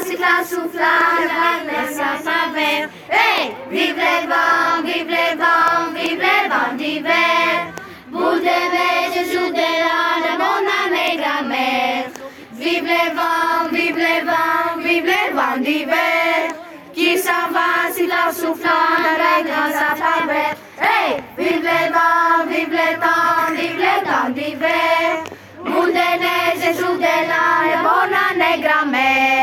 siffle la soufflade, la sapin vert. Hey, vive les vents, vive les vents, vive les vents d'hiver. Boule de neige, jour de l'âne, mon âme et grand-mère. Vive les vents, vive les vents, vive les vents d'hiver. Qui s'en va, siffle la soufflade, avec un sapin vert. Hey, vive les vents, vive les temps d'hiver. Boule de neige, jour de l'âne, mon âne et grand-mère.